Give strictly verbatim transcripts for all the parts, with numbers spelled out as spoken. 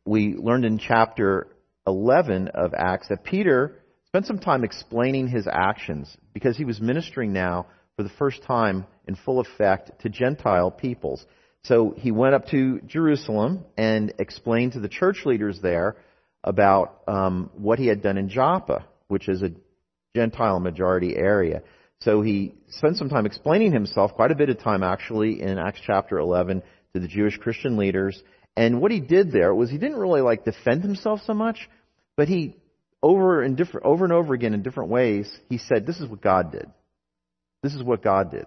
we learned in chapter eleven of Acts that Peter spent some time explaining his actions because he was ministering now for the first time in full effect to Gentile peoples. So he went up to Jerusalem and explained to the church leaders there about um, what he had done in Joppa, which is a Gentile majority area. So he spent some time explaining himself, quite a bit of time actually, in Acts chapter eleven to the Jewish Christian leaders. And what he did there was he didn't really like defend himself so much, but he over and different over and over again in different ways he said, "This is what God did. This is what God did.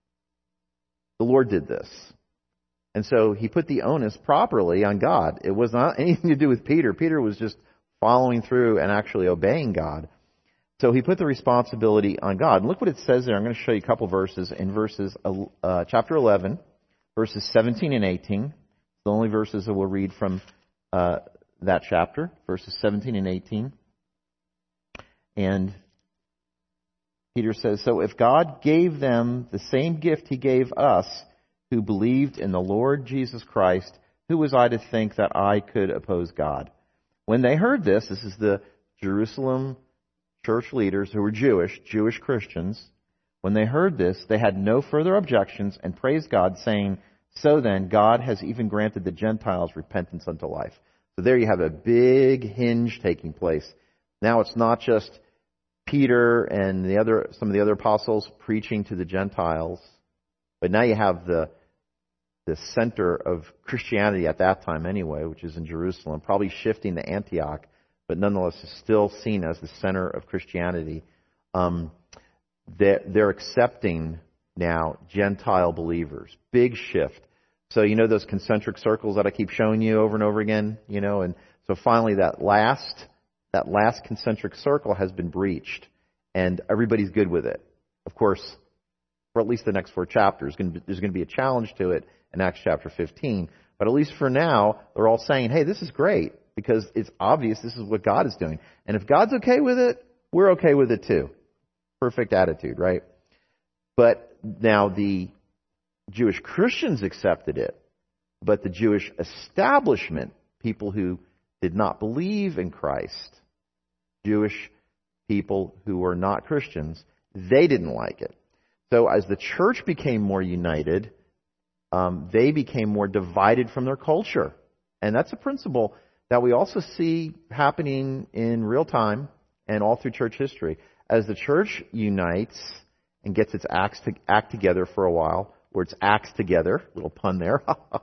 The Lord did this." And so he put the onus properly on God. It was not anything to do with Peter. Peter was just following through and actually obeying God. So he put the responsibility on God. And look what it says there. I'm going to show you a couple verses in verses uh, chapter eleven, verses seventeen and eighteen. The only verses that we'll read from uh, that chapter, verses seventeen and eighteen. And Peter says, "So if God gave them the same gift He gave us, who believed in the Lord Jesus Christ, who was I to think that I could oppose God?" When they heard this, this is the Jerusalem church leaders who were Jewish, Jewish Christians. When they heard this, they had no further objections and praised God, saying, "So then, God has even granted the Gentiles repentance unto life." So there you have a big hinge taking place. Now it's not just Peter and the other, some of the other apostles preaching to the Gentiles, but now you have the the center of Christianity at that time anyway, which is in Jerusalem, probably shifting to Antioch, but nonetheless is still seen as the center of Christianity. Um, they're, they're accepting now Gentile believers. Big shift. So you know those concentric circles that I keep showing you over and over again, you know, and so finally that last that last concentric circle has been breached, and everybody's good with it. Of course, for at least the next four chapters, there's going to be a challenge to it in Acts chapter fifteen. But at least for now, they're all saying, "Hey, this is great," because it's obvious this is what God is doing. And if God's okay with it, we're okay with it too. Perfect attitude, right? But now the Jewish Christians accepted it, but the Jewish establishment, people who did not believe in Christ, Jewish people who were not Christians, they didn't like it. So as the church became more united, um, they became more divided from their culture. And that's a principle that we also see happening in real time and all through church history. As the church unites and gets its acts to act together for a while, or its acts together, little pun there,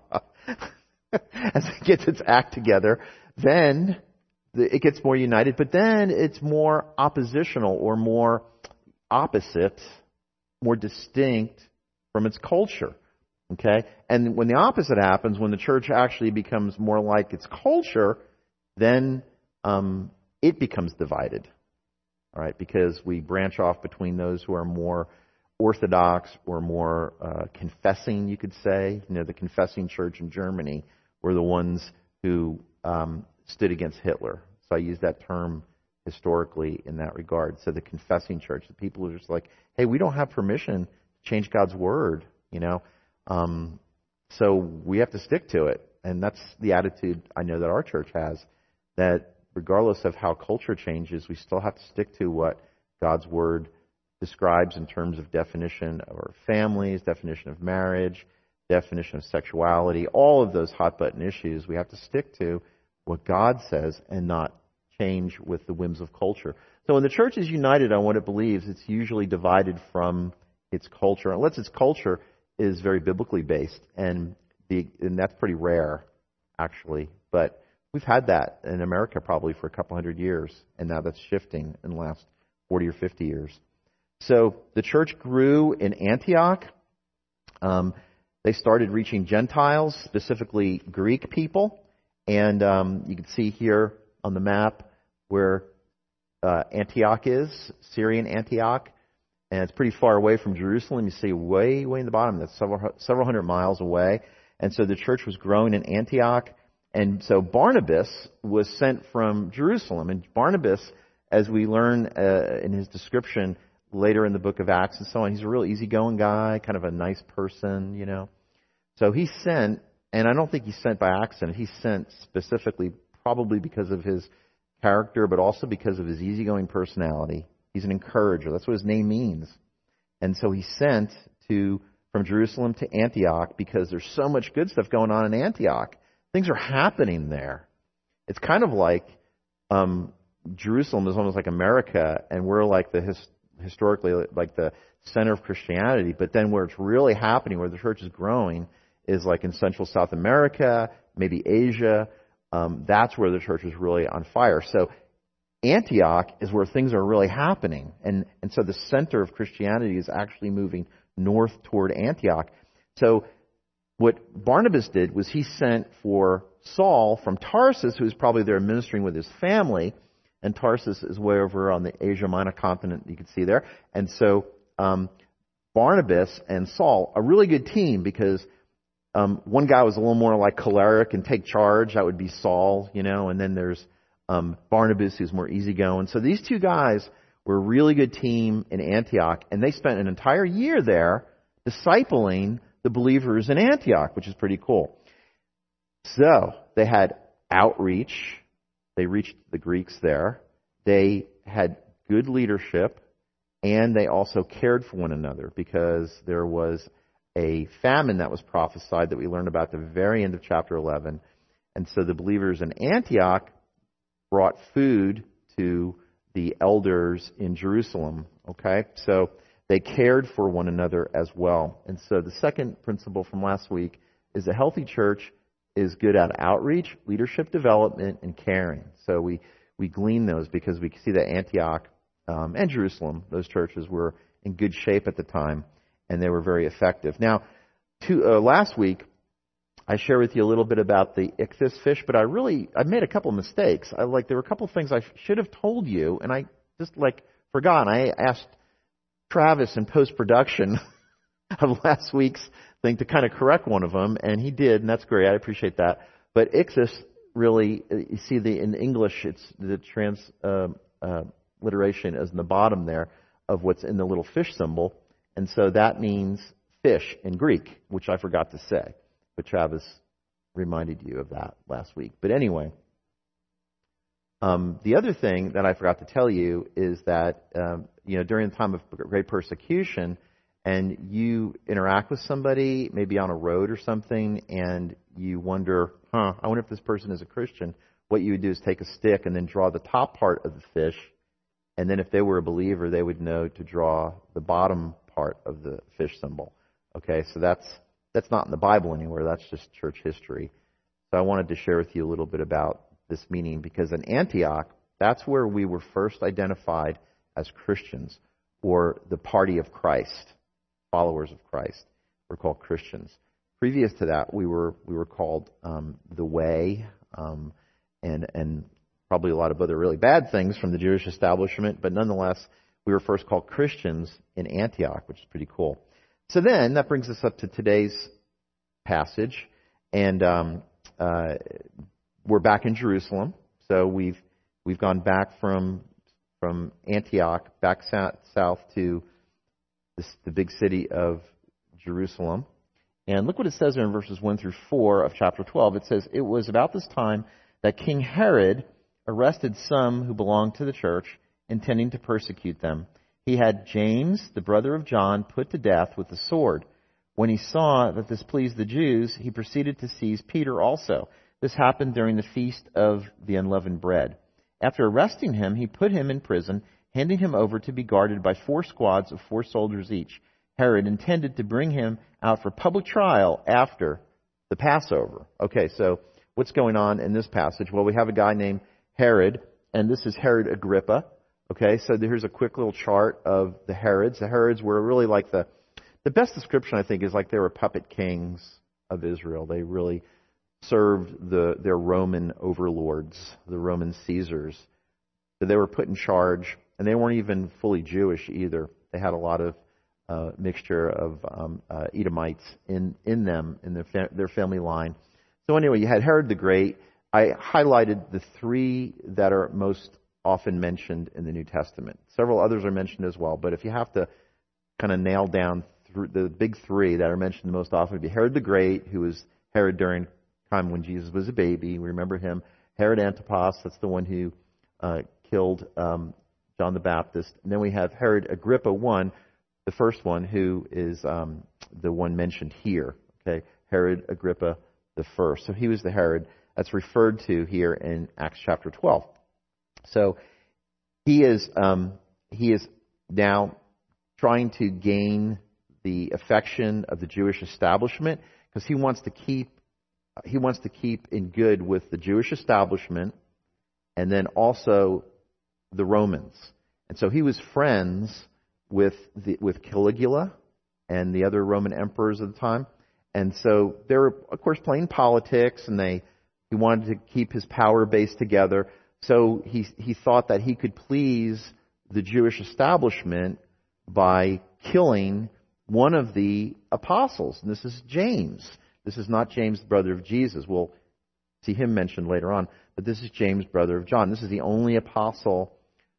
as it gets its act together, then it gets more united, but then it's more oppositional or more opposite, more distinct from its culture. Okay? And when the opposite happens, when the church actually becomes more like its culture, then um, it becomes divided. All right? Because we branch off between those who are more orthodox or more uh, confessing, you could say. You know, the confessing church in Germany were the ones who um, stood against Hitler. So I use that term historically in that regard. So the confessing church, the people who are just like, hey, we don't have permission to change God's word, you know. Um, so we have to stick to it. And that's the attitude I know that our church has, that regardless of how culture changes, we still have to stick to what God's word describes in terms of definition of our families, definition of marriage, definition of sexuality, all of those hot button issues. We have to stick to what God says and not change with the whims of culture. So when the church is united on what it believes, it's usually divided from its culture, unless its culture is very biblically based, and the and that's pretty rare, actually. But we've had that in America probably for a couple hundred years, and now that's shifting in the last forty or fifty years. So the church grew in Antioch. Um, they started reaching Gentiles, specifically Greek people. And um, you can see here on the map where uh, Antioch is, Syrian Antioch. And it's pretty far away from Jerusalem. You see way, way in the bottom. That's several, several hundred miles away. And so the church was growing in Antioch. And so Barnabas was sent from Jerusalem. And Barnabas, as we learn uh, in his description later in the book of Acts and so on, he's a real easygoing guy, kind of a nice person, you know. So he's sent And I don't think he's sent by accident. He's sent specifically probably because of his character, but also because of his easygoing personality. He's an encourager. That's what his name means. And so he's sent to from Jerusalem to Antioch because there's so much good stuff going on in Antioch. Things are happening there. It's kind of like um, Jerusalem is almost like America, and we're like the his, historically like the center of Christianity. But then where it's really happening, where the church is growing, is like in Central South America, maybe Asia. Um, that's where the church is really on fire. So Antioch is where things are really happening. And, and so the center of Christianity is actually moving north toward Antioch. So what Barnabas did was he sent for Saul from Tarsus, who was probably there ministering with his family. And Tarsus is way over on the Asia Minor continent, you can see there. And so um, Barnabas and Saul, a really good team, because um, one guy was a little more like choleric and take charge. That would be Saul, you know. And then there's um, Barnabas, who's more easygoing. So these two guys were a really good team in Antioch, and they spent an entire year there discipling the believers in Antioch, which is pretty cool. So they had outreach. They reached the Greeks there. They had good leadership, and they also cared for one another because there was a famine that was prophesied that we learned about at the very end of chapter eleven. And so the believers in Antioch brought food to the elders in Jerusalem. Okay? So they cared for one another as well. And so the second principle from last week is a healthy church is good at outreach, leadership development, and caring. So we, we glean those because we see that Antioch um, and Jerusalem, those churches, were in good shape at the time, and they were very effective. Now, to, uh, last week, I shared with you a little bit about the ichthys fish, but I really, I made a couple of mistakes. I like, there were a couple of things I should have told you, and I just like forgot. I asked Travis in post-production of last week's thing to kind of correct one of them, and he did, and that's great. I appreciate that. But ichthys, really, you see the in English, it's the transliteration uh, uh, is in the bottom there of what's in the little fish symbol, and so that means fish in Greek, which I forgot to say. But Travis reminded you of that last week. But anyway, um, the other thing that I forgot to tell you is that um, you know during the time of great persecution, and you interact with somebody, maybe on a road or something, and you wonder, huh, I wonder if this person is a Christian. What you would do is take a stick and then draw the top part of the fish, and then if they were a believer, they would know to draw the bottom part of the fish symbol. Okay, so that's that's not in the Bible anywhere. That's just church history. So I wanted to share with you a little bit about this meaning, because in Antioch, that's where we were first identified as Christians, or the party of Christ. Followers of Christ were called Christians. Previous to that, we were we were called um, the Way, um, and and probably a lot of other really bad things from the Jewish establishment. But nonetheless, we were first called Christians in Antioch, which is pretty cool. So then that brings us up to today's passage, and um, uh, we're back in Jerusalem. So we've we've gone back from from Antioch back south, south to This, the big city of Jerusalem. And look what it says there in verses one through four of chapter twelve. It says, "It was about this time that King Herod arrested some who belonged to the church, intending to persecute them. He had James, the brother of John, put to death with the sword. When he saw that this pleased the Jews, he proceeded to seize Peter also. This happened during the feast of the unleavened bread. After arresting him, he put him in prison, handing him over to be guarded by four squads of four soldiers each. Herod intended to bring him out for public trial after the Passover." Okay, so what's going on in this passage? Well, we have a guy named Herod, and this is Herod Agrippa. Okay, so here's a quick little chart of the Herods. The Herods were really like the, the best description, I think, is like they were puppet kings of Israel. They really served the their Roman overlords, the Roman Caesars. So they were put in charge. And they weren't even fully Jewish either. They had a lot of uh, mixture of um, uh, Edomites in, in them, in their, fa- their family line. So anyway, you had Herod the Great. I highlighted the three that are most often mentioned in the New Testament. Several others are mentioned as well. But if you have to kind of nail down th- the big three that are mentioned the most often, would be Herod the Great, who was Herod during time when Jesus was a baby. We remember him. Herod Antipas, that's the one who uh, killed um, John the Baptist. And then we have Herod Agrippa I, the first one, who is um, the one mentioned here. Okay, Herod Agrippa the first. So he was the Herod that's referred to here in Acts chapter twelve. So he is um, he is now trying to gain the affection of the Jewish establishment because he wants to keep he wants to keep in good with the Jewish establishment and then also the Romans. And so he was friends with the, with Caligula and the other Roman emperors of the time. And so they were, of course, playing politics, and they he wanted to keep his power base together. So he he thought that he could please the Jewish establishment by killing one of the apostles. And this is James. This is not James, the brother of Jesus. We'll see him mentioned later on. But this is James, brother of John. This is the only apostle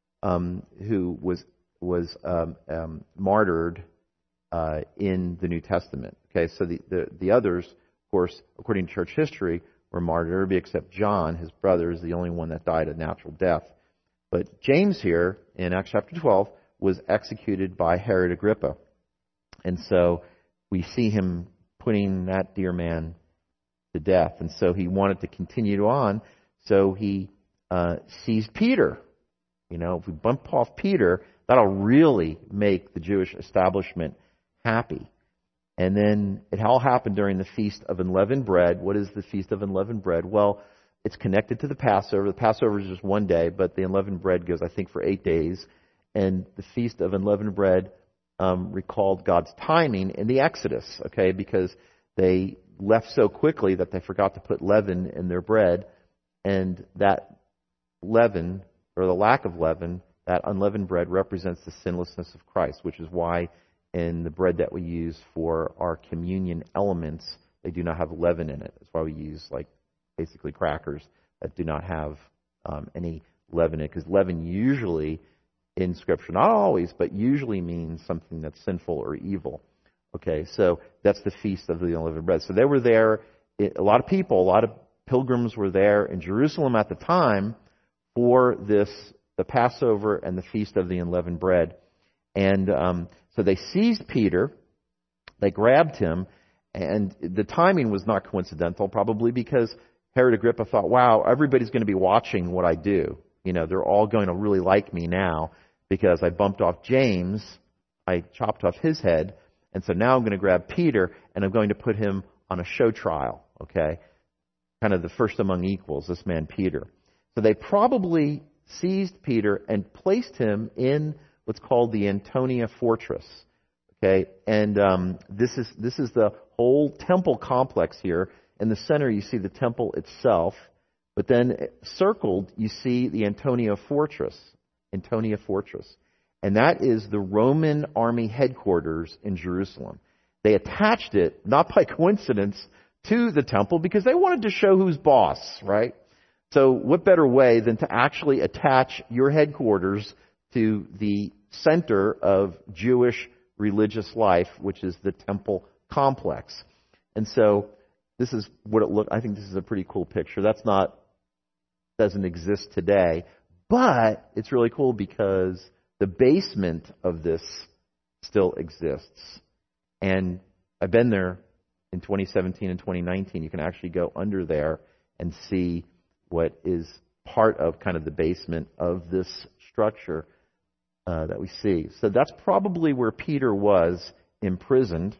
um, who was was um, um, martyred uh, in the New Testament. Okay, so the, the the others, of course, according to church history, were martyred, except John, his brother, is the only one that died a natural death. But James here in Acts chapter twelve was executed by Herod Agrippa. And so we see him putting that dear man to death. And so he wanted to continue on. So he uh, seized Peter. You know, if we bump off Peter, that'll really make the Jewish establishment happy. And then it all happened during the Feast of Unleavened Bread. What is the Feast of Unleavened Bread? Well, it's connected to the Passover. The Passover is just one day, but the unleavened bread goes, I think, for eight days. And the Feast of Unleavened Bread um, recalled God's timing in the Exodus, okay, because they left so quickly that they forgot to put leaven in their bread. And that leaven, or the lack of leaven, that unleavened bread represents the sinlessness of Christ, which is why in the bread that we use for our communion elements, they do not have leaven in it. That's why we use, like, basically crackers that do not have um, any leaven in it, because leaven usually in Scripture, not always, but usually means something that's sinful or evil. Okay, so that's the Feast of the Unleavened Bread. So they were there, a lot of people, a lot of pilgrims were there in Jerusalem at the time for this, the Passover and the Feast of the Unleavened Bread. And um, so they seized Peter, they grabbed him, and the timing was not coincidental, probably because Herod Agrippa thought, wow, everybody's going to be watching what I do. You know, they're all going to really like me now because I bumped off James, I chopped off his head, and so now I'm going to grab Peter and I'm going to put him on a show trial, okay? Kind of the first among equals, this man Peter. So they probably seized Peter and placed him in what's called the Antonia Fortress. Okay, and um, this is this is the whole temple complex here. In the center, you see the temple itself, but then circled, you see the Antonia Fortress. Antonia Fortress, and that is the Roman army headquarters in Jerusalem. They attached it, not by coincidence, to the temple because they wanted to show who's boss, right? So, what better way than to actually attach your headquarters to the center of Jewish religious life, which is the temple complex. And so this is what it looked. I think this is a pretty cool picture. That's not, doesn't exist today, but it's really cool because the basement of this still exists. And I've been there in twenty seventeen and twenty nineteen. You can actually go under there and see what is part of kind of the basement of this structure Uh, that we see. So that's probably where Peter was imprisoned.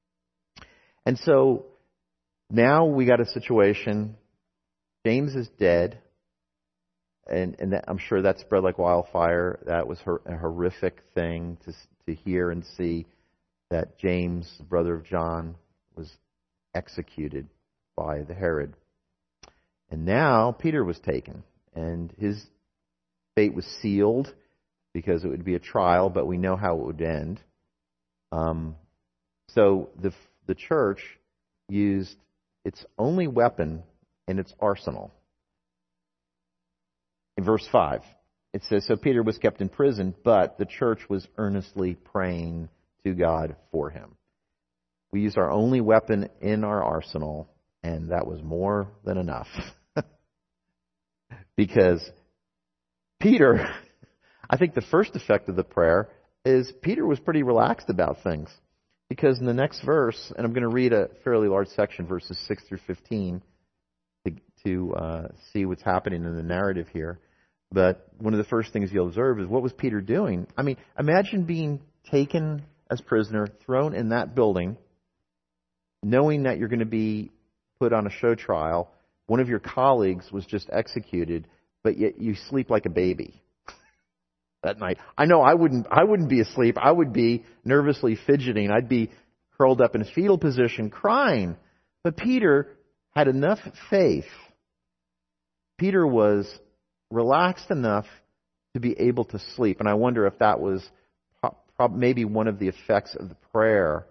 And so now we got a situation. James is dead. And, and that, I'm sure that spread like wildfire. That was her, a horrific thing to, to hear and see that James, the brother of John, was executed by the Herod. And now Peter was taken. And his fate was sealed, because it would be a trial, but we know how it would end. Um, so the the church used its only weapon in its arsenal. In verse five, it says, so Peter was kept in prison, but the church was earnestly praying to God for him. We used our only weapon in our arsenal, And that was more than enough. Because Peter, I think the first effect of the prayer is Peter was pretty relaxed about things. Because in the next verse, and I'm going to read a fairly large section, verses six through fifteen, to, to uh, see what's happening in the narrative here. But one of the first things you'll observe is, what was Peter doing? I mean, imagine being taken as prisoner, thrown in that building, knowing that you're going to be put on a show trial. One of your colleagues was just executed, but yet you sleep like a baby that night. I know I wouldn't I wouldn't be asleep. I would be nervously fidgeting. I'd be curled up in a fetal position crying. But Peter had enough faith. Peter was relaxed enough to be able to sleep. And I wonder if that was prob- maybe one of the effects of the prayer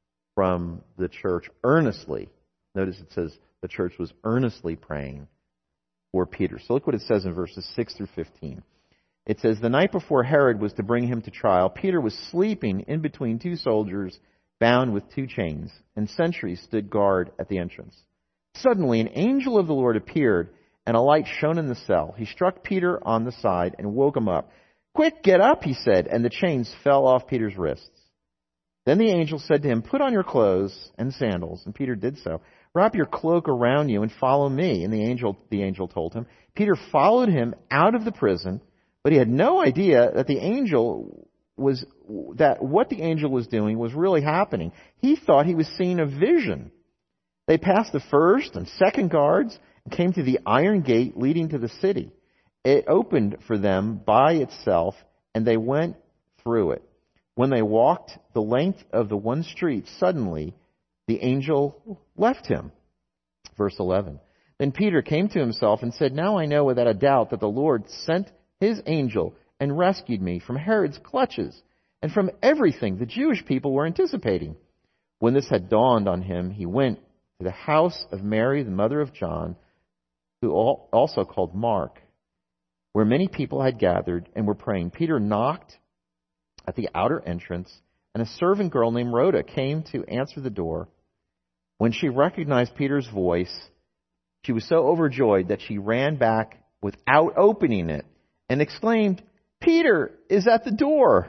from the church earnestly. Notice it says the church was earnestly praying for Peter. So look what it says in verses six through fifteen. It says, the night before Herod was to bring him to trial, Peter was sleeping in between two soldiers bound with two chains, and sentries stood guard at the entrance. Suddenly an angel of the Lord appeared, and a light shone in the cell. He struck Peter on the side and woke him up. Quick, get up, he said, and the chains fell off Peter's wrists. Then the angel said to him, put on your clothes and sandals. And Peter did so. Wrap your cloak around you and follow me. And the angel, the angel told him. Peter followed him out of the prison, but he had no idea that the angel was, that what the angel was doing was really happening. He thought he was seeing a vision. They passed the first and second guards and came to the iron gate leading to the city. It opened for them by itself, and they went through it. When they walked the length of the one street, suddenly the angel left him. Verse eleven. Then Peter came to himself and said, now I know without a doubt that the Lord sent his angel and rescued me from Herod's clutches and from everything the Jewish people were anticipating. When this had dawned on him, he went to the house of Mary, the mother of John, who also called Mark, where many people had gathered and were praying. Peter knocked at the outer entrance, and a servant girl named Rhoda came to answer the door. When she recognized Peter's voice, she was so overjoyed that she ran back without opening it and exclaimed, Peter is at the door.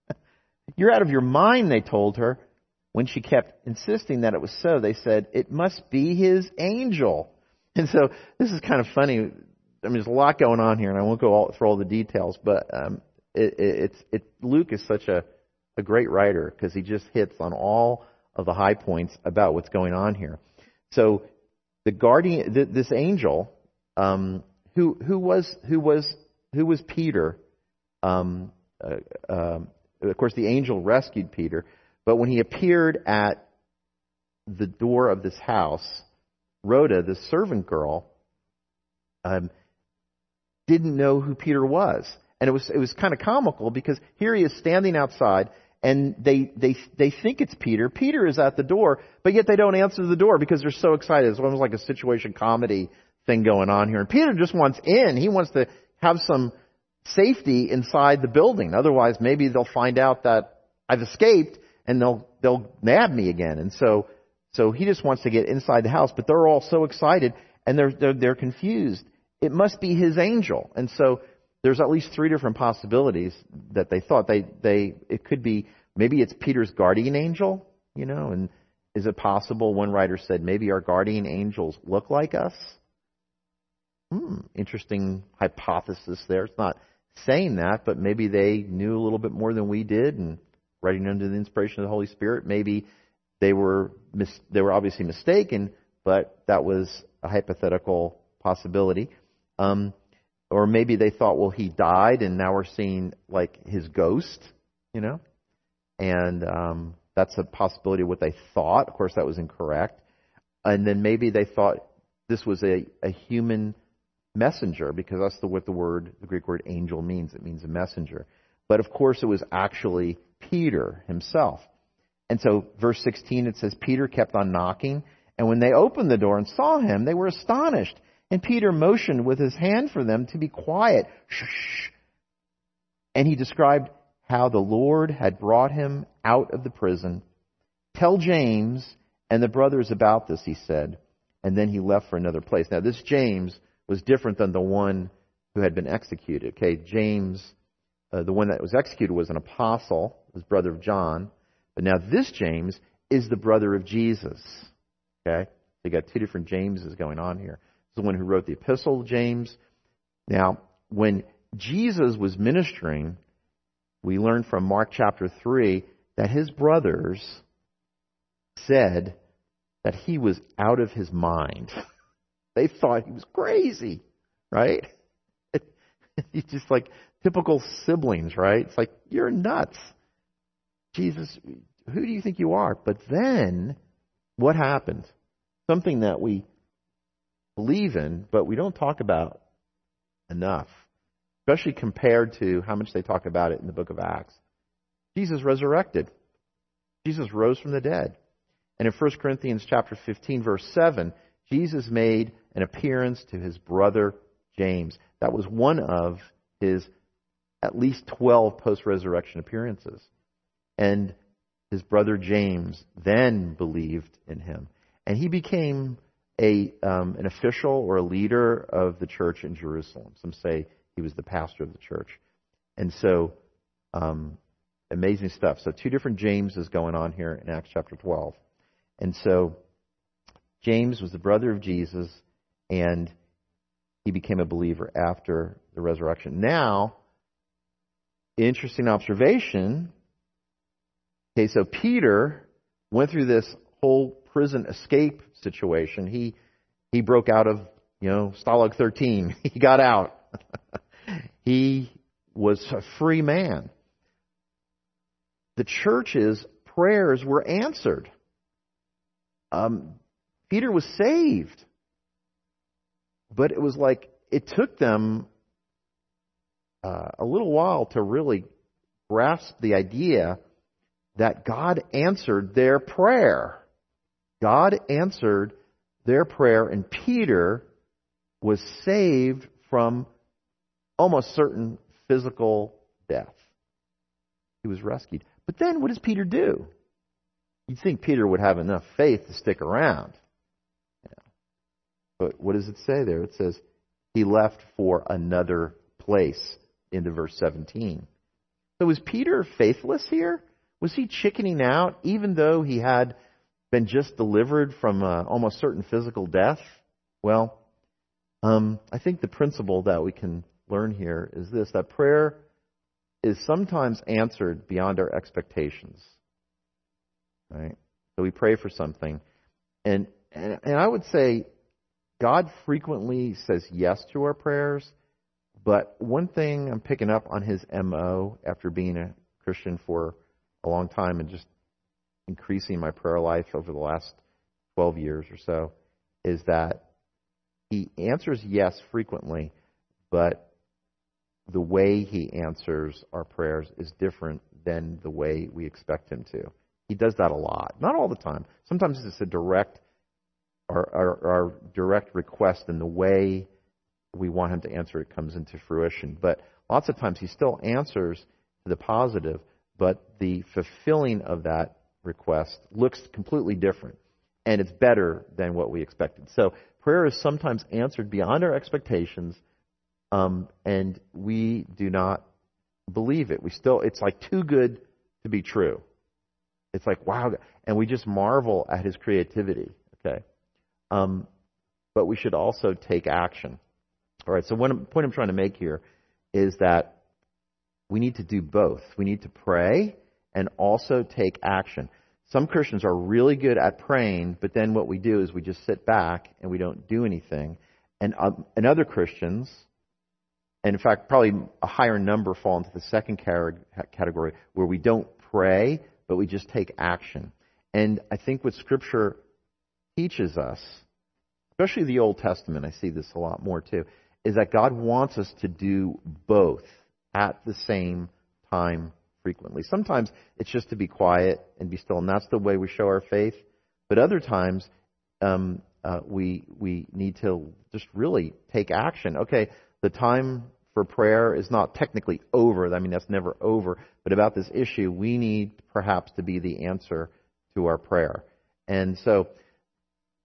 You're out of your mind, they told her. When she kept insisting that it was so, they said, it must be his angel. And so this is kind of funny. I mean, there's a lot going on here, and I won't go all, through all the details, but um, it, it, it's it, Luke is such a, a great writer because he just hits on all of the high points about what's going on here. So the guardian, th- this angel, um, who who was who was who was Peter? Um, uh, uh, of course, the angel rescued Peter, but when he appeared at the door of this house, Rhoda, the servant girl, um, didn't know who Peter was. And it was it was kind of comical because here he is standing outside, and they they they think it's Peter. Peter is at the door, but yet they don't answer the door because they're so excited. It's almost like a situation comedy thing going on here. And Peter just wants in. He wants to have some safety inside the building. Otherwise, maybe they'll find out that I've escaped and they'll they'll nab me again. And so so he just wants to get inside the house. But they're all so excited and they're they're, they're confused. It must be his angel. And so there's at least three different possibilities that they thought. They, they, it could be, maybe it's Peter's guardian angel, you know, and is it possible, one writer said, maybe our guardian angels look like us? Hmm, interesting hypothesis there. It's not saying that, but maybe they knew a little bit more than we did, and writing under the inspiration of the Holy Spirit, maybe they were, mis- they were obviously mistaken, but that was a hypothetical possibility. Um, Or maybe they thought, well, he died, and now we're seeing like his ghost, you know. And um, that's a possibility of what they thought. Of course, that was incorrect. And then maybe they thought this was a, a human messenger, because that's the, what the word, the Greek word angel means. It means a messenger. But of course, it was actually Peter himself. And so, verse sixteen, it says, Peter kept on knocking, and when they opened the door and saw him, they were astonished. And Peter motioned with his hand for them to be quiet. Shh. And he described how the Lord had brought him out of the prison. Tell James and the brothers about this, he said. and then he left for another place. Now, this James was different than the one who had been executed. Okay, James, uh, the one that was executed, was an apostle, was brother of John. But now this James is the brother of Jesus. Okay, so you got two different Jameses going on here. This is the one who wrote the epistle, James. Now, when Jesus was ministering, we learned from Mark chapter three that his brothers said that he was out of his mind. They thought he was crazy, right? He's just like typical siblings, right? It's like, you're nuts. Jesus, who do you think you are? But then, what happened? Something that we believe in, but we don't talk about enough, especially compared to how much they talk about it in the book of Acts. Jesus resurrected. Jesus rose from the dead. And in First Corinthians chapter fifteen, verse seven, Jesus made an appearance to his brother James. That was one of his at least twelve post-resurrection appearances. And his brother James then believed in him. And he became a um, an official or a leader of the church in Jerusalem. Some say he was the pastor of the church. And so, um, amazing stuff. So two different Jameses going on here in Acts chapter twelve. And so, James was the brother of Jesus, and he became a believer after the resurrection. Now, interesting observation. Okay, so Peter went through this whole prison escape situation. He he broke out of, you know, Stalag thirteen. He got out. He was a free man. The church's prayers were answered. Um, Peter was saved. But it was like, it took them uh, a little while to really grasp the idea that God answered their prayer. God answered their prayer, and Peter was saved from almost certain physical death. He was rescued. But then what does Peter do? You'd think Peter would have enough faith to stick around. Yeah. But what does it say there? It says he left for another place into verse seventeen. So was Peter faithless here? Was he chickening out even though he had been just delivered from uh, almost certain physical death? Well, um, I think the principle that we can learn here is this, that prayer is sometimes answered beyond our expectations. Right? So we pray for something. And, and and I would say God frequently says yes to our prayers, but one thing I'm picking up on his M O after being a Christian for a long time and just increasing my prayer life over the last twelve years or so is that he answers yes frequently, but the way he answers our prayers is different than the way we expect him to. He does that a lot. Not all the time. Sometimes it's a direct our, our, our direct request, and the way we want him to answer it comes into fruition. But lots of times he still answers to the positive, but the fulfilling of that request looks completely different, and it's better than what we expected. So prayer is sometimes answered beyond our expectations, um, and we do not believe it. We still, it's like too good to be true. It's like, wow, and we just marvel at his creativity. Okay, um, but we should also take action. All right. So one point I'm trying to make here is that we need to do both. We need to pray and also take action. Some Christians are really good at praying, but then what we do is we just sit back and we don't do anything. And, um, and other Christians, and in fact, probably a higher number fall into the second category where we don't pray, but we just take action. And I think what Scripture teaches us, especially the Old Testament, I see this a lot more too, is that God wants us to do both at the same time frequently. Sometimes it's just to be quiet and be still, and that's the way we show our faith. But other times, um, uh, we we need to just really take action. Okay, the time for prayer is not technically over. I mean, that's never over. But about this issue, we need perhaps to be the answer to our prayer. And so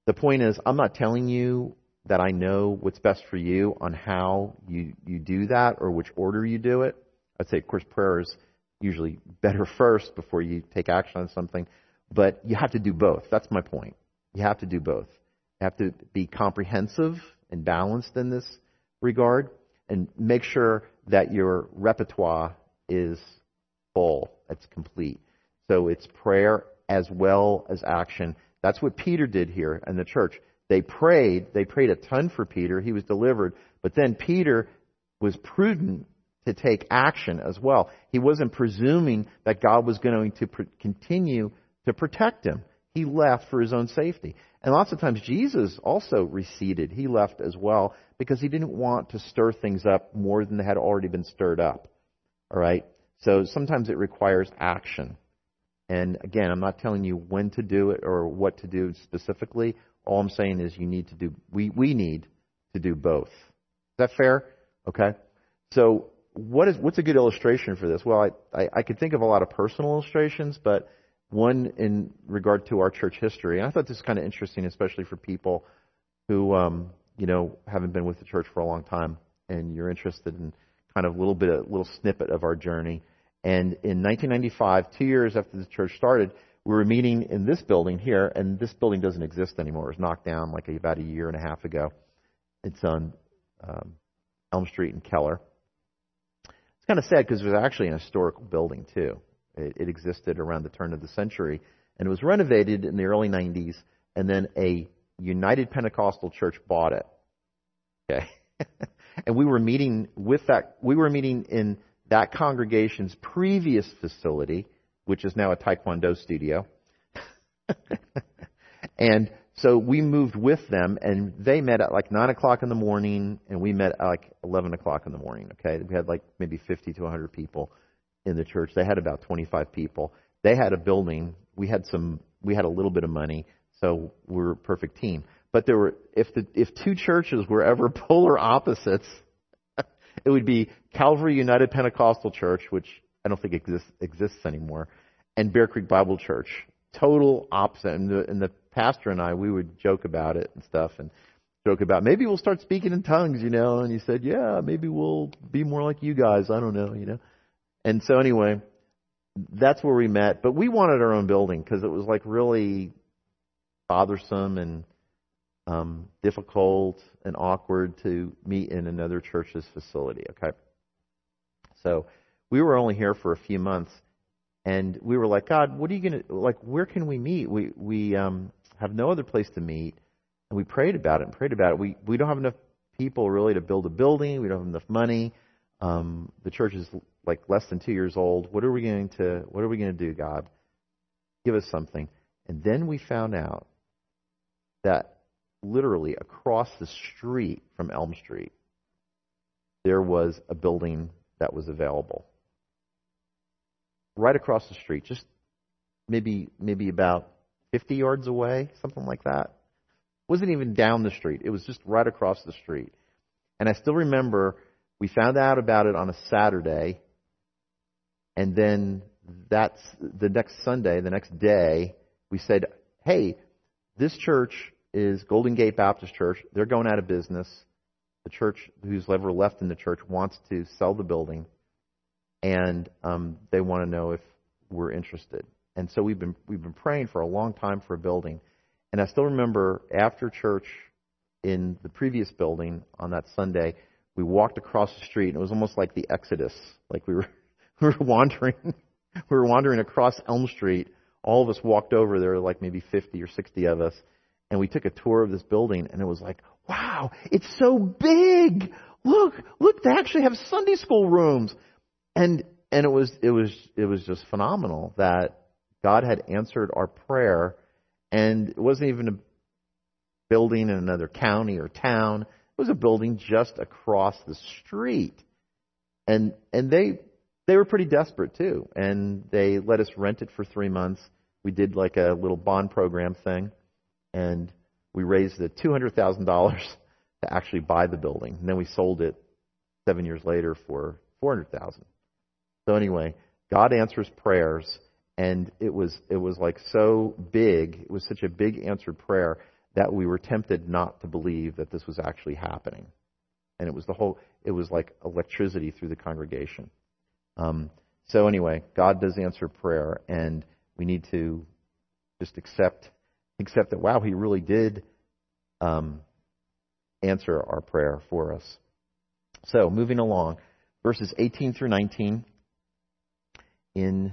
the point is, I'm not telling you that I know what's best for you on how you, you do that or which order you do it. I'd say, of course, prayer is usually better first before you take action on something. But you have to do both. That's my point. You have to do both. You have to be comprehensive and balanced in this regard and make sure that your repertoire is full, it's complete. So it's prayer as well as action. That's what Peter did here in the church. They prayed. They prayed a ton for Peter. He was delivered. But then Peter was prudent to take action as well. He wasn't presuming that God was going to pr- continue to protect him. He left for his own safety. And lots of times Jesus also receded. He left as well because he didn't want to stir things up more than they had already been stirred up. All right? So sometimes it requires action. And again, I'm not telling you when to do it or what to do specifically. All I'm saying is you need to do, we, we need to do both. Is that fair? Okay. So what is, what's a good illustration for this? Well, I, I, I could think of a lot of personal illustrations, but one in regard to our church history. And I thought this was kind of interesting, especially for people who, um, you know, haven't been with the church for a long time and you're interested in kind of a little bit, a little snippet of our journey. And in nineteen ninety-five, two years after the church started, we were meeting in this building here, and this building doesn't exist anymore. It was knocked down like about a year and a half ago. It's on um, Elm Street in Keller. It's kind of sad because it was actually an historical building, too. It, it existed around the turn of the century, and it was renovated in the early nineties, and then a United Pentecostal Church bought it. Okay. And we were meeting with that, we were meeting in that congregation's previous facility, which is now a Taekwondo studio. And so we moved with them, and they met at like nine o'clock in the morning, and we met at like eleven o'clock in the morning, okay? We had like maybe fifty to one hundred people in the church. They had about twenty-five people. They had a building. We had some, we had a little bit of money, so we were a perfect team. But there were, if the, if two churches were ever polar opposites, it would be Calvary United Pentecostal Church, which I don't think exists, exists anymore, and Bear Creek Bible Church. Total opposite. And the, and the pastor and I, we would joke about it and stuff, and joke about maybe we'll start speaking in tongues, you know. And he said, yeah, maybe we'll be more like you guys. I don't know, you know. And so anyway, that's where we met. But we wanted our own building because it was like really bothersome and um, difficult and awkward to meet in another church's facility. Okay. So we were only here for a few months, and we were like, God, what are you going to, like, where can we meet? We we um, have no other place to meet. And we prayed about it and prayed about it. We we don't have enough people really to build a building. We don't have enough money. Um, the church is like less than two years old. What are we going to What are we going to do, God? Give us something. And then we found out that literally across the street from Elm Street, there was a building that was available. Right across the street, just maybe maybe about fifty yards away, something like that. It wasn't even down the street. It was just right across the street. And I still remember we found out about it on a Saturday, and then that's the next Sunday, the next day, we said, hey, this church is Golden Gate Baptist Church. They're going out of business. The church, who's ever left in the church, wants to sell the building, and um, they want to know if we're interested. And so we've been we've been praying for a long time for a building. And I still remember after church in the previous building on that Sunday, we walked across the street, and it was almost like the Exodus. Like we were we were wandering we were wandering across Elm Street. All of us walked over. There were like maybe fifty or sixty of us. And we took a tour of this building, and it was like, wow, it's so big. Look, look, they actually have Sunday school rooms. And and it was it was it was just phenomenal that God had answered our prayer. And it wasn't even a building in another county or town. It was a building just across the street. And and they they were pretty desperate too. And they let us rent it for three months. We did like a little bond program thing. And we raised the two hundred thousand dollars to actually buy the building. And then we sold it seven years later for four hundred thousand dollars. So anyway, God answers prayers. And it was it was like so big, it was such a big answered prayer that we were tempted not to believe that this was actually happening. And it was the whole, it was like electricity through the congregation. Um, so anyway, God does answer prayer, and we need to just accept, accept that, wow, He really did um, answer our prayer for us. So moving along, verses eighteen through nineteen in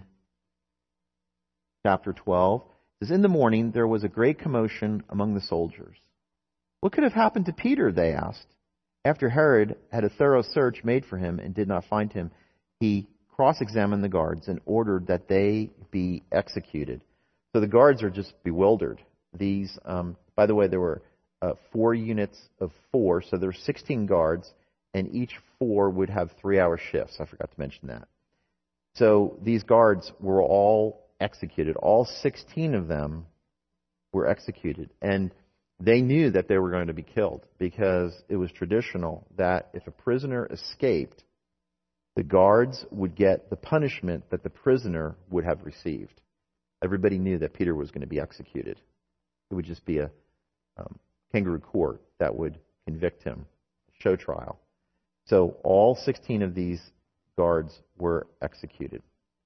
chapter twelve. It says, in the morning there was a great commotion among the soldiers. What could have happened to Peter, they asked. After Herod had a thorough search made for him and did not find him, he cross-examined the guards and ordered that they be executed. So the guards are just bewildered. These, um, by the way, there were uh, four units of four, so there were sixteen guards, and each four would have three-hour shifts. I forgot to mention that. So these guards were all executed. All sixteen of them were executed. And they knew that they were going to be killed because it was traditional that if a prisoner escaped, the guards would get the punishment that the prisoner would have received. Everybody knew that Peter was going to be executed. It would just be a um, kangaroo court that would convict him, show trial. So all sixteen of these guards were executed.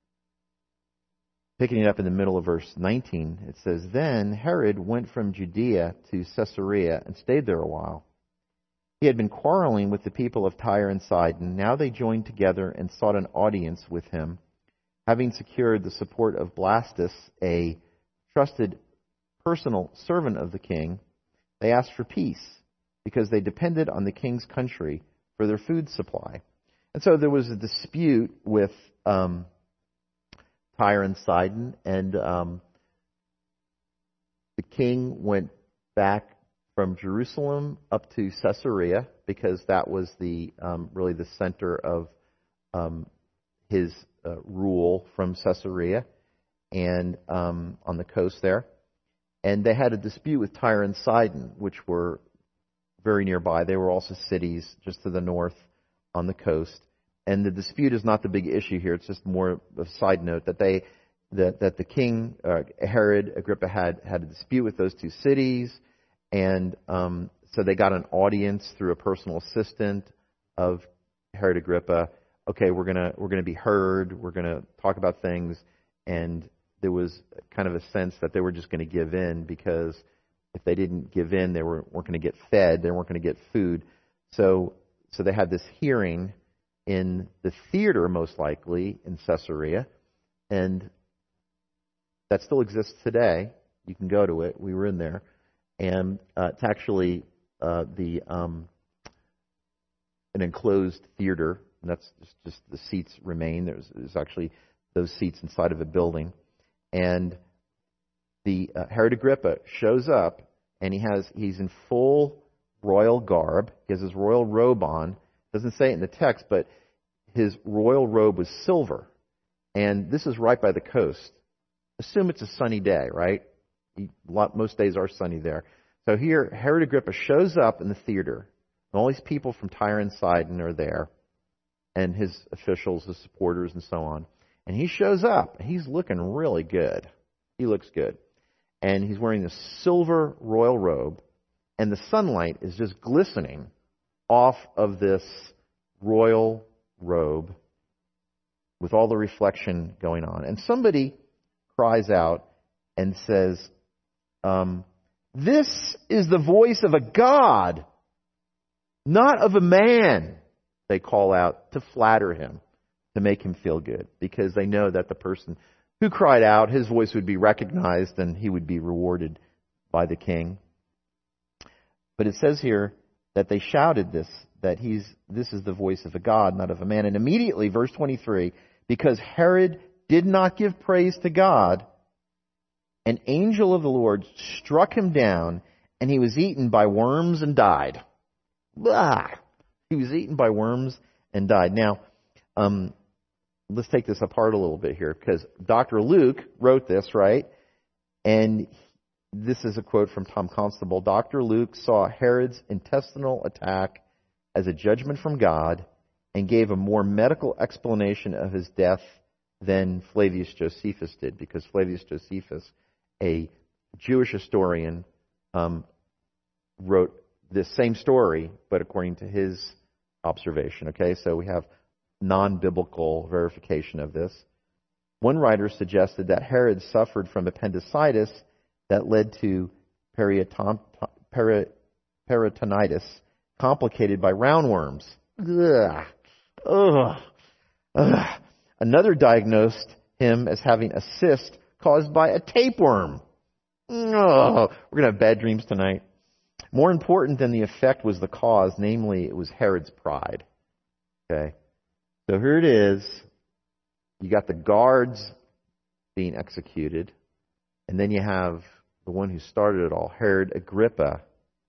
Picking it up in the middle of verse nineteen, it says, then Herod went from Judea to Caesarea and stayed there a while. He had been quarreling with the people of Tyre and Sidon. Now they joined together and sought an audience with him. Having secured the support of Blastus, a trusted personal servant of the king, they asked for peace because they depended on the king's country for their food supply. And so there was a dispute with um, Tyre and Sidon, and um, the king went back from Jerusalem up to Caesarea because that was the um, really the center of um, his uh, rule from Caesarea and um, on the coast there. And they had a dispute with Tyre and Sidon, which were very nearby. They were also cities just to the north on the coast. And the dispute is not the big issue here. It's just more of a side note that they, that, that the king, uh, Herod Agrippa, had had a dispute with those two cities, and um, so they got an audience through a personal assistant of Herod Agrippa. Okay, we're gonna we're gonna be heard. We're gonna talk about things, and there was kind of a sense that they were just going to give in because if they didn't give in, they were, weren't going to get fed. They weren't going to get food. So so they had this hearing in the theater, most likely, in Caesarea. And that still exists today. You can go to it. We were in there. And uh, it's actually uh, the um, an enclosed theater. And that's just, just the seats remain. There's, there's actually those seats inside of a building. And the uh, Herod Agrippa shows up, and he has he's in full royal garb. He has his royal robe on. Doesn't say it in the text, but his royal robe was silver. And this is right by the coast. Assume it's a sunny day, right? He, most days are sunny there. So here, Herod Agrippa shows up in the theater. And all these people from Tyre and Sidon are there. And his officials, his supporters, and so on. And he shows up. And he's looking really good. He looks good. And he's wearing this silver royal robe. And the sunlight is just glistening off of this royal robe with all the reflection going on. And somebody cries out and says, um, this is the voice of a God, not of a man. They call out to flatter him, to make him feel good, because they know that the person who cried out, his voice would be recognized and he would be rewarded by the king. But it says here that they shouted this, that he's this is the voice of a God, not of a man. And immediately, verse twenty-three, because Herod did not give praise to God, an angel of the Lord struck him down, and he was eaten by worms and died. Blah! He was eaten by worms and died. Now, um, let's take this apart a little bit here, because Doctor Luke wrote this, right? And this is a quote from Tom Constable. Doctor Luke saw Herod's intestinal attack as a judgment from God and gave a more medical explanation of his death than Flavius Josephus did, because Flavius Josephus, a Jewish historian, um, wrote this same story, but according to his observation. Okay, so we have non-biblical verification of this. One writer suggested that Herod suffered from appendicitis that led to perioton- peri- peritonitis, complicated by roundworms. Ugh. Ugh. Ugh. Another diagnosed him as having a cyst caused by a tapeworm. Oh, we're going to have bad dreams tonight. More important than the effect was the cause, namely it was Herod's pride. Okay, so here it is. You got the guards being executed, and then you have the one who started it all, Herod Agrippa,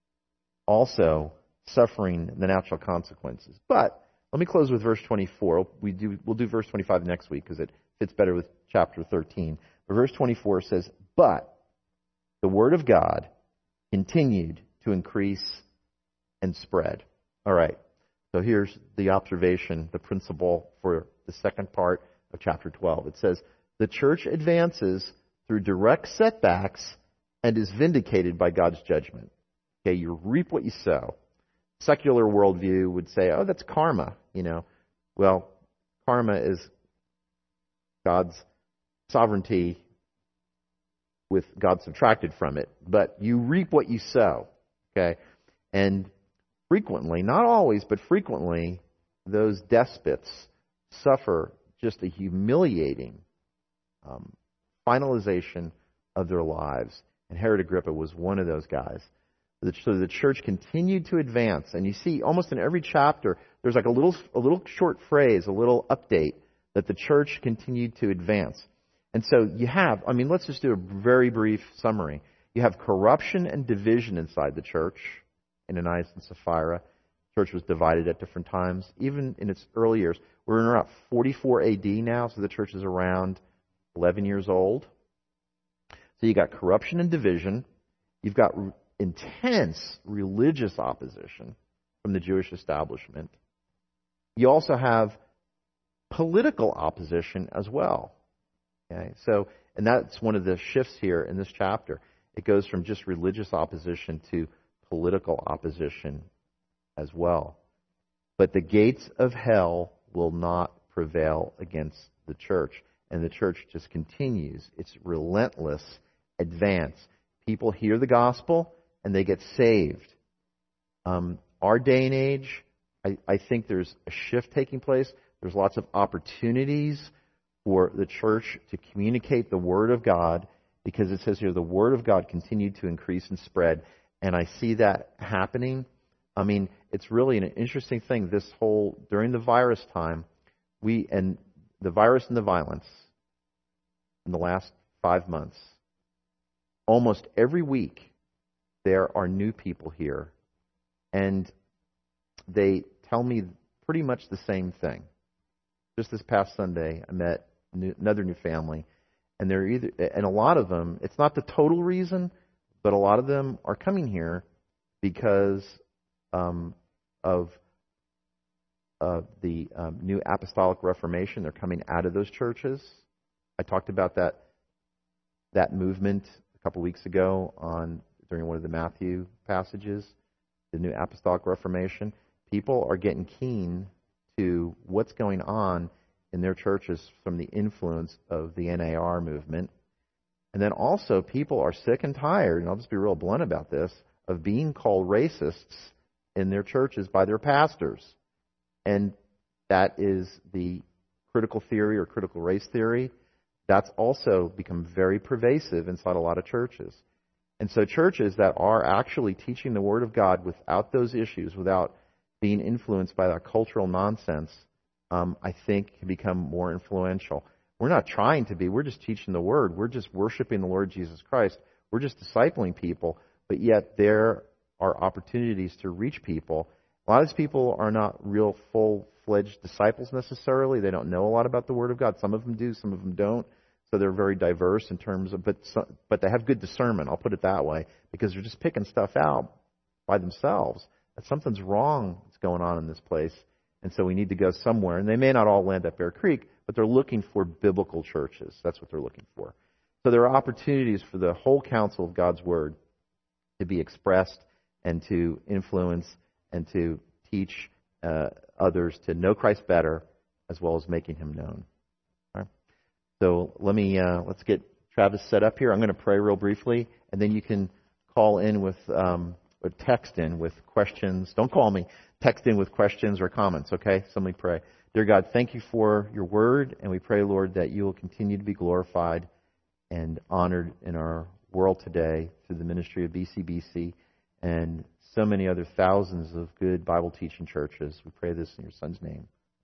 also suffering the natural consequences. But let me close with verse twenty-four. We do, we'll do verse twenty-five next week because it fits better with chapter thirteen. But verse twenty-four says, "But the word of God continued to increase and spread." All right. So here's the observation, the principle for the second part of chapter twelve. It says, the church advances through direct setbacks and is vindicated by God's judgment. Okay, you reap what you sow. Secular worldview would say, oh, that's karma, you know. Well, karma is God's sovereignty with God subtracted from it. But you reap what you sow. Okay, and frequently, not always, but frequently, those despots suffer just a humiliating um, finalization of their lives. And Herod Agrippa was one of those guys. So the church continued to advance, and you see almost in every chapter, there's like a little, a little short phrase, a little update that the church continued to advance. And so you have, I mean, let's just do a very brief summary. You have corruption and division inside the church. Ananias and Sapphira. The church was divided at different times, even in its early years. We're in around forty-four A D now, so the church is around eleven years old. So you got corruption and division. You've got intense religious opposition from the Jewish establishment. You also have political opposition as well. Okay, so and that's one of the shifts here in this chapter. It goes from just religious opposition to political opposition as well. But the gates of hell will not prevail against the church. And the church just continues its relentless advance. People hear the gospel and they get saved. Um, our day and age, I, I think there's a shift taking place. There's lots of opportunities for the church to communicate the Word of God, because it says here the Word of God continued to increase and spread. And I see that happening. I mean, it's really an interesting thing. This whole, during the virus time, we, and the virus and the violence in the last five months, almost every week there are new people here. And they tell me pretty much the same thing. Just this past Sunday, I met new, another new family. And they're either, and a lot of them, it's not the total reason, but a lot of them are coming here because um, of uh, the um, new apostolic reformation. They're coming out of those churches. I talked about that that movement a couple weeks ago on during one of the Matthew passages, the new apostolic reformation. People are getting keen to what's going on in their churches from the influence of the N A R movement. And then also people are sick and tired, and I'll just be real blunt about this, of being called racists in their churches by their pastors. And that is the critical theory or critical race theory. That's also become very pervasive inside a lot of churches. And so churches that are actually teaching the Word of God without those issues, without being influenced by that cultural nonsense, Um, I think can become more influential. We're not trying to be. We're just teaching the Word. We're just worshiping the Lord Jesus Christ. We're just discipling people. But yet there are opportunities to reach people. A lot of these people are not real full-fledged disciples necessarily. They don't know a lot about the Word of God. Some of them do. Some of them don't. So they're very diverse in terms of, but but they have good discernment. I'll put it that way, because they're just picking stuff out by themselves. That something's wrong that's going on in this place. And so we need to go somewhere. And they may not all land at Bear Creek, but they're looking for biblical churches. That's what they're looking for. So there are opportunities for the whole counsel of God's Word to be expressed and to influence and to teach uh, others to know Christ better, as well as making Him known. All right. So let me uh, let's get Travis set up here. I'm going to pray real briefly, and then you can call in with um, or text in with questions. Don't call me. Text in with questions or comments. Okay. Somebody pray. Dear God, thank you for your word, and we pray, Lord, that you will continue to be glorified and honored in our world today through the ministry of B C B C and so many other thousands of good Bible teaching churches. We pray this in your Son's name.